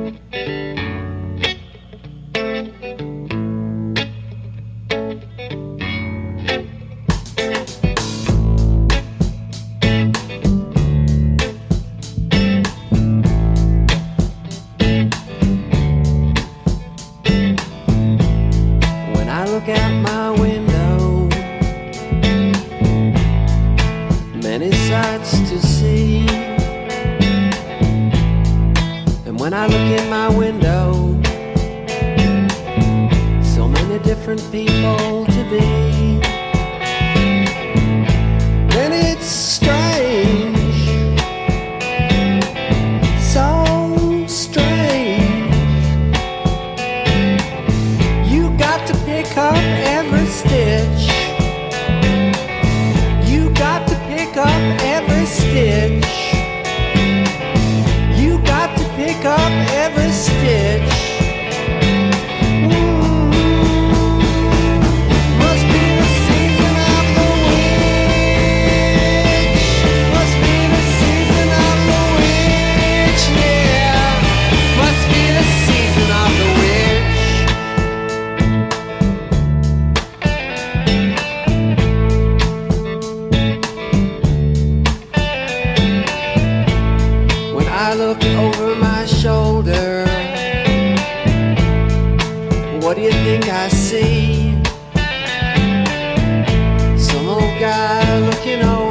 Look out my window, many sights to see. And when I look in my window, so many different people to be. Then it's strange, so strange. You got to pick up every stitch. You got to pick up every stitch. You got to pick up every stitch. Must be the season of the witch. Must be the season of the witch, yeah. Must be the season of the witch. I look over my shoulder, what do you think I see? Some old guy looking over